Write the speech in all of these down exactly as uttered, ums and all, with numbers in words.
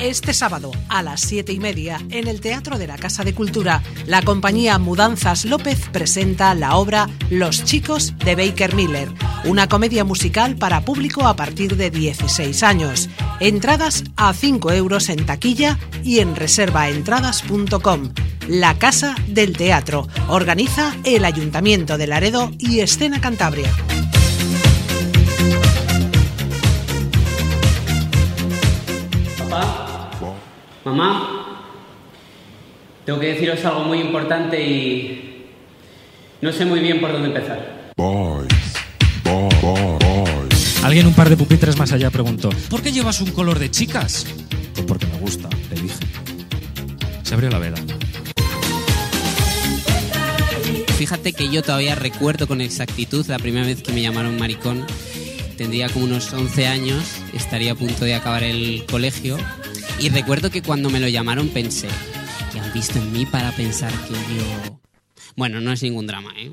Este sábado a las siete y media en el Teatro de la Casa de Cultura, la compañía Mudanzas López presenta la obra Los chicos de Baker Miller, una comedia musical para público a partir de dieciséis años. Entradas a cinco euros en taquilla y en reserva entradas punto com. La Casa del Teatro organiza el Ayuntamiento de Laredo y Escena Cantabria. Papá, mamá, tengo que deciros algo muy importante y no sé muy bien por dónde empezar. Boys, boys, boys. Alguien un par de pupitres más allá preguntó: ¿por qué llevas un color de chicas? Pues porque me gusta, le dije. Se abrió la veda. Fíjate que yo todavía recuerdo con exactitud la primera vez que me llamaron maricón. Tendría como unos once años, estaría a punto de acabar el colegio y recuerdo que cuando me lo llamaron pensé: ¿qué han visto en mí para pensar que yo...? Bueno, no es ningún drama, ¿eh?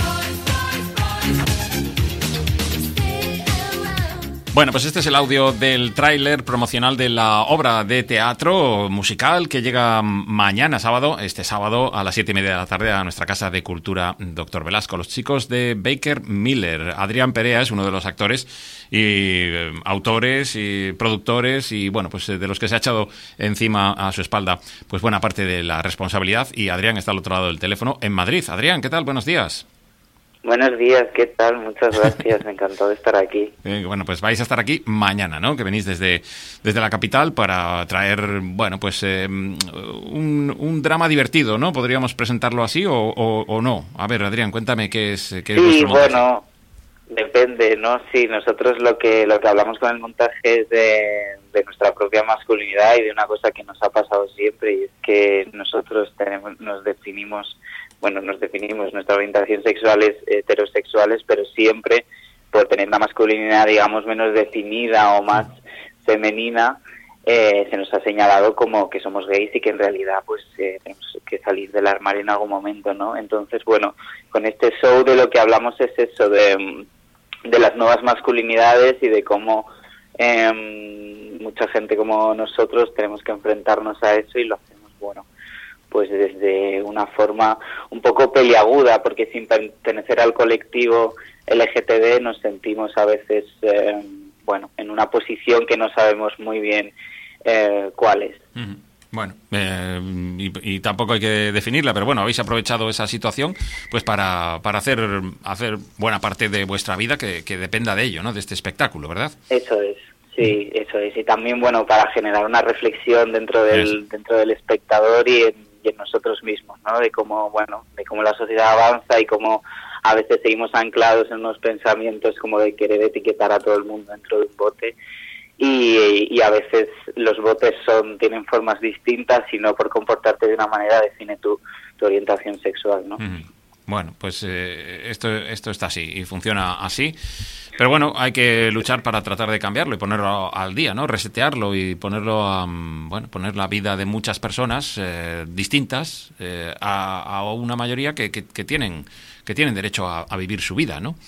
Bueno, pues este es el audio del tráiler promocional de la obra de teatro musical que llega mañana sábado, este sábado a las siete y media de la tarde a nuestra Casa de Cultura Doctor Velasco. Los chicos de Baker Miller. Adrián Perea es uno de los actores y eh, autores y productores y bueno, pues de los que se ha echado encima a su espalda pues buena parte de la responsabilidad, y Adrián está al otro lado del teléfono en Madrid. Adrián, ¿qué tal? Buenos días. Buenos días, ¿qué tal? Muchas gracias, me encantó de estar aquí. Eh, bueno, pues vais a estar aquí mañana, ¿no? Que venís desde, desde la capital para traer, bueno, pues eh, un, un drama divertido, ¿no? ¿Podríamos presentarlo así o, o, o no? A ver, Adrián, cuéntame qué es, qué es sí, vuestro montaje. Bueno, depende, ¿no? Sí, nosotros lo que lo que hablamos con el montaje es de, de nuestra propia masculinidad y de una cosa que nos ha pasado siempre, y es que nosotros tenemos, nos definimos... Bueno, nos definimos, nuestra orientación sexual es heterosexuales, pero siempre por tener una masculinidad, digamos, menos definida o más femenina, eh, se nos ha señalado como que somos gays y que en realidad pues eh, tenemos que salir del armario en algún momento, ¿no? Entonces, bueno, con este show de lo que hablamos es eso, de, de las nuevas masculinidades y de cómo eh, mucha gente como nosotros tenemos que enfrentarnos a eso, y lo hacemos, bueno, pues desde una forma un poco peliaguda, porque sin pertenecer al colectivo L G T B nos sentimos a veces, eh, bueno, en una posición que no sabemos muy bien eh, cuál es. Uh-huh. Bueno, eh, y, y tampoco hay que definirla, pero bueno, habéis aprovechado esa situación pues para, para hacer, hacer buena parte de vuestra vida que, que dependa de ello, ¿no? De este espectáculo, ¿verdad? Eso es. Sí, eso es. Y también, bueno, para generar una reflexión dentro del, dentro del espectador y en, y en nosotros mismos, ¿no? De cómo, bueno, de cómo la sociedad avanza y cómo a veces seguimos anclados en unos pensamientos como de querer etiquetar a todo el mundo dentro de un bote, y, y a veces los botes son tienen formas distintas y no por comportarte de una manera define tu, tu orientación sexual, ¿no? Mm. Bueno, pues eh, esto, esto está así y funciona así. Pero bueno, hay que luchar para tratar de cambiarlo y ponerlo al día, ¿no? Resetearlo y ponerlo a, bueno, poner la vida de muchas personas eh, distintas eh, a, a una mayoría que, que, que tienen que tienen derecho a, a vivir su vida, ¿no?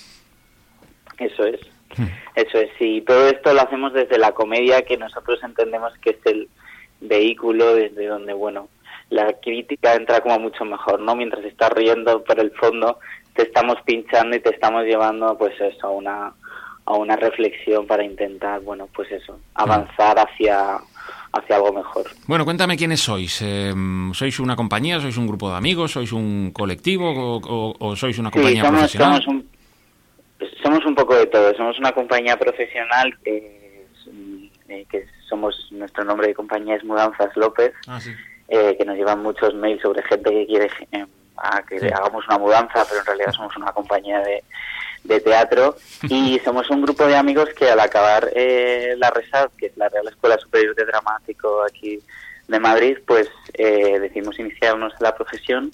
Eso es, eso es. Y todo esto lo hacemos desde la comedia, que nosotros entendemos que es el vehículo desde donde, bueno, la crítica entra como mucho mejor, ¿no? Mientras estás riendo por el fondo, te estamos pinchando y te estamos llevando, pues eso, a una a una reflexión para intentar, bueno, pues eso, avanzar hacia hacia algo mejor. Bueno, cuéntame quiénes sois. Eh, ¿Sois una compañía? ¿Sois un grupo de amigos? ¿Sois un colectivo? ¿O, o, o sois una compañía sí, somos, profesional? Somos un, somos un poco de todo. Somos una compañía profesional que, eh, que somos, nuestro nombre de compañía es Mudanzas López. Ah, sí. Eh, que nos llevan muchos mails sobre gente que quiere eh, a que sí. hagamos una mudanza, pero en realidad somos una compañía de, de teatro, y somos un grupo de amigos que al acabar eh, la RESAD, que es la Real Escuela Superior de Dramático aquí de Madrid, pues eh, decidimos iniciarnos en la profesión,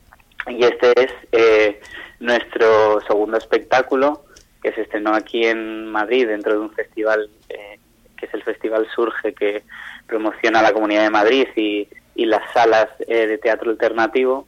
y este es eh, nuestro segundo espectáculo, que se estrenó aquí en Madrid dentro de un festival eh, que es el Festival Surge, que promociona la Comunidad de Madrid y y las salas eh, de teatro alternativo,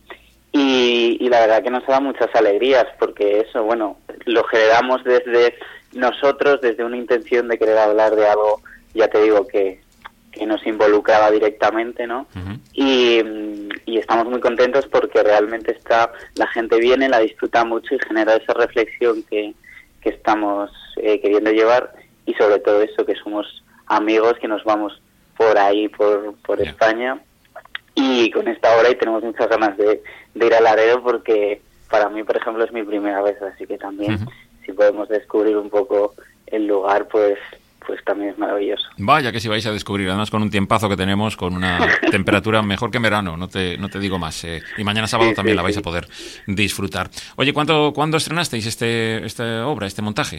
y, y la verdad que nos da muchas alegrías, porque eso, bueno, lo generamos desde nosotros, desde una intención de querer hablar de algo, ya te digo, que, que nos involucraba directamente, ¿no? Uh-huh. Y, y estamos muy contentos porque realmente está la gente viene, la disfruta mucho y genera esa reflexión que, que estamos eh, queriendo llevar, y sobre todo eso, que somos amigos, que nos vamos por ahí, por, por yeah. España, y con esta obra, y tenemos muchas ganas de, de ir a Laredo, porque para mí, por ejemplo, es mi primera vez, así que también uh-huh. si podemos descubrir un poco el lugar, pues pues también es maravilloso. Vaya que si vais a descubrir, además con un tiempazo que tenemos, con una temperatura mejor que en verano, no te no te digo más. Eh, y mañana sábado sí, también sí, la vais sí. a poder disfrutar. Oye, ¿cuándo, ¿cuándo estrenasteis este esta obra, este montaje?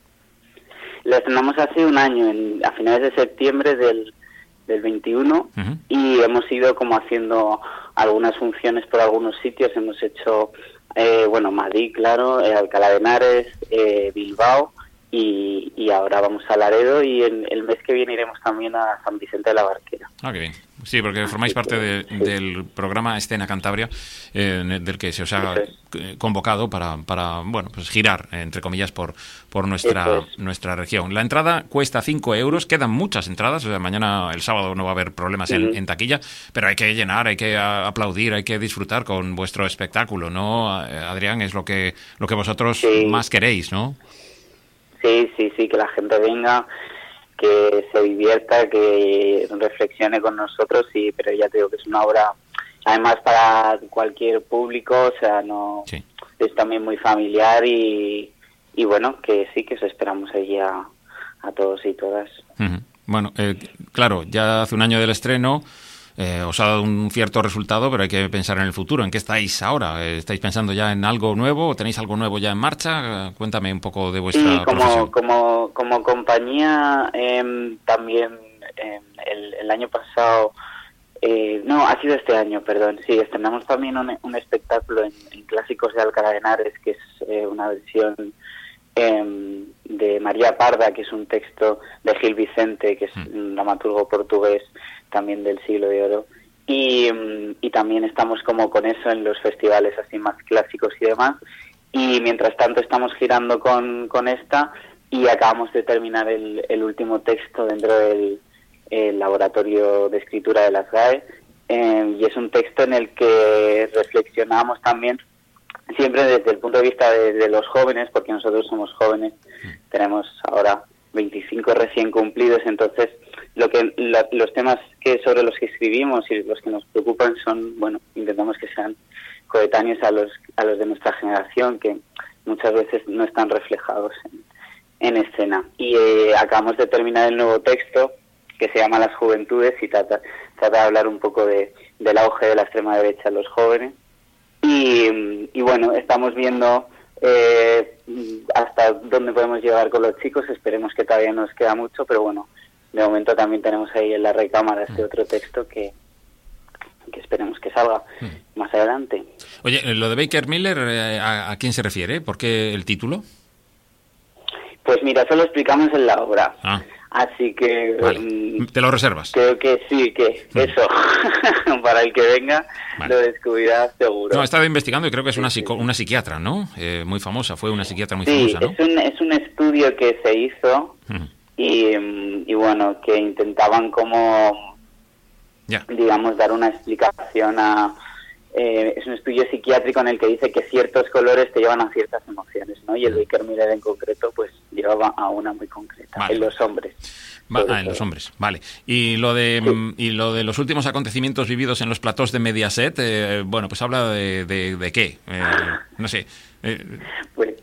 La estrenamos hace un año, en, a finales de septiembre del, del veintiuno, uh-huh. y hemos ido como haciendo algunas funciones por algunos sitios. Hemos hecho, eh, bueno, Madrid, claro, eh, Alcalá de Henares, eh, Bilbao, Y, y ahora vamos a Laredo, y en, el mes que viene iremos también a San Vicente de la Barquera. Ah, qué bien. Sí, porque formáis parte de, sí. del programa Escena Cantabria, eh, del que se os ha convocado para, para bueno, pues girar, entre comillas, por, por nuestra, es. nuestra región. La entrada cuesta cinco euros, quedan muchas entradas, o sea, mañana, el sábado, no va a haber problemas uh-huh. en, en taquilla, pero hay que llenar, hay que aplaudir, hay que disfrutar con vuestro espectáculo, ¿no, Adrián? Es lo que, lo que vosotros sí. más queréis, ¿no? Sí, sí, sí, que la gente venga, que se divierta, que reflexione con nosotros, y pero ya te digo que es una obra, además, para cualquier público, o sea, no sí. es también muy familiar, y, y bueno, que sí, que os esperamos allí a, a todos y todas. Uh-huh. Bueno, eh, claro, ya hace un año del estreno, Eh, os ha dado un cierto resultado, pero hay que pensar en el futuro. ¿En qué estáis ahora? ¿Estáis pensando ya en algo nuevo? ¿O tenéis algo nuevo ya en marcha? Eh, cuéntame un poco de vuestra sí, como, profesión. como, como compañía, eh, también eh, el, el año pasado, eh, no, ha sido este año, perdón, sí, estrenamos también un, un espectáculo en, en Clásicos de Alcalá de Henares, que es eh, una versión eh, de María Parda, que es un texto de Gil Vicente, que es mm. un dramaturgo portugués también del siglo de oro, y, y también estamos como con eso en los festivales así más clásicos y demás, y mientras tanto estamos girando con, con esta, y acabamos de terminar el, el último texto dentro del el laboratorio de escritura de las G A E, eh, y es un texto en el que reflexionamos también siempre desde el punto de vista de, de los jóvenes, porque nosotros somos jóvenes, tenemos ahora veinticinco recién cumplidos, entonces lo que la, los temas que sobre los que escribimos y los que nos preocupan son, bueno, intentamos que sean coetáneos a los a los de nuestra generación, que muchas veces no están reflejados en, en escena. Y eh, acabamos de terminar el nuevo texto, que se llama Las Juventudes, y trata, trata de hablar un poco de, del auge de la extrema derecha en los jóvenes. Y, y bueno, estamos viendo eh, hasta dónde podemos llegar con los chicos. Esperemos que todavía nos queda mucho, pero bueno, de momento también tenemos ahí en la recámara este otro texto que, que esperemos que salga mm. más adelante. Oye, lo de Baker Miller, ¿a, a quién se refiere? ¿Por qué el título? Pues mira, eso lo explicamos en la obra. Ah. Así que... Vale. Um, ¿te lo reservas? Creo que sí, que mm. eso, para el que venga, vale. Lo descubrirá seguro. No, he estado investigando y creo que es una, psico- una psiquiatra, ¿no? Eh, muy famosa, fue una psiquiatra muy sí, famosa, ¿no? Sí, es un, es un estudio que se hizo mm. y, y bueno, que intentaban como, yeah. digamos, dar una explicación a... Eh, es un estudio psiquiátrico en el que dice que ciertos colores te llevan a ciertas emociones, ¿no? Y el Baker Miller en concreto, pues, llevaba a una muy concreta, vale. en los hombres. Va, ah, en los hombres, vale. Y lo de sí. y lo de los últimos acontecimientos vividos en los platós de Mediaset, eh, bueno, pues habla de, de, de qué, eh, no sé. Eh. Pues,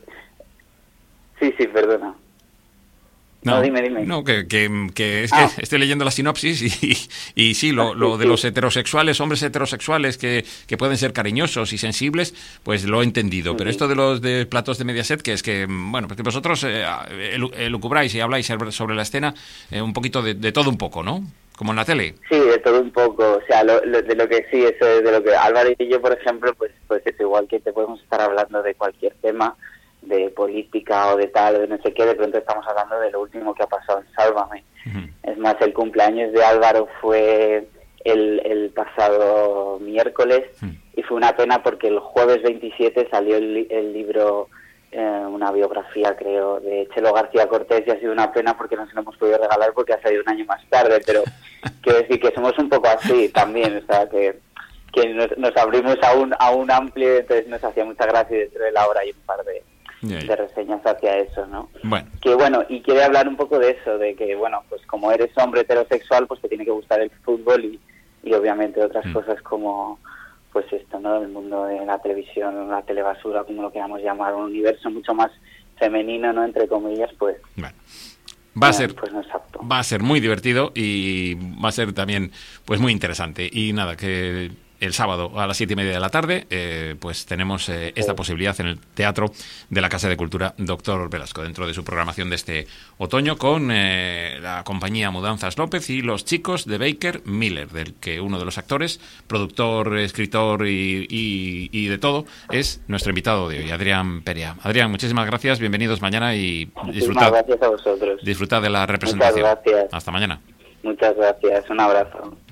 sí, sí, perdona. No, no, dime, dime. No, que, que, que es que ah. estoy leyendo la sinopsis y, y, y sí, lo, lo de los heterosexuales, hombres heterosexuales que, que pueden ser cariñosos y sensibles, pues lo he entendido. Pero esto de los de platos de Mediaset, que es que, bueno, porque vosotros eh, elucubráis y habláis sobre la escena eh, un poquito de, de todo un poco, ¿no? Como en la tele. Sí, de todo un poco. O sea, lo, lo, de lo que sí, eso de lo que Álvaro y yo, por ejemplo, pues, pues es igual que te podemos estar hablando de cualquier tema, de política o de tal, o de no sé qué, de pronto estamos hablando de lo último que ha pasado en Sálvame. Uh-huh. Es más, el cumpleaños de Álvaro fue el, el pasado miércoles uh-huh. y fue una pena porque el jueves veintisiete salió el, el libro, eh, una biografía creo, de Chelo García Cortés, y ha sido una pena porque no se lo hemos podido regalar porque ha salido un año más tarde, pero quiero decir que somos un poco así también, o sea, que, que nos, nos abrimos a un, a un amplio, entonces nos hacía mucha gracia y dentro de la obra hay un par de, Yeah, yeah. de reseñas hacia eso, ¿no? Bueno. Que bueno, y quiere hablar un poco de eso, de que, bueno, pues como eres hombre heterosexual, pues te tiene que gustar el fútbol y, y obviamente otras mm. cosas como, pues esto, ¿no? El mundo de la televisión, la telebasura, como lo queramos llamar, un universo mucho más femenino, ¿no? Entre comillas, pues... Bueno. Va a ser, pues no es apto. Va a ser muy divertido y va a ser también, pues, muy interesante. Y nada, que el sábado a las siete y media de la tarde, eh, pues tenemos eh, esta sí. posibilidad en el Teatro de la Casa de Cultura Doctor Velasco, dentro de su programación de este otoño, con eh, la compañía Mudanzas López y los chicos de Baker Miller, del que uno de los actores, productor, escritor y, y, y de todo, es nuestro invitado de hoy, Adrián Perea. Adrián, muchísimas gracias, bienvenidos mañana y disfrutad, gracias a vosotros. disfrutad de la representación. Muchas gracias. Hasta mañana. Muchas gracias, un abrazo.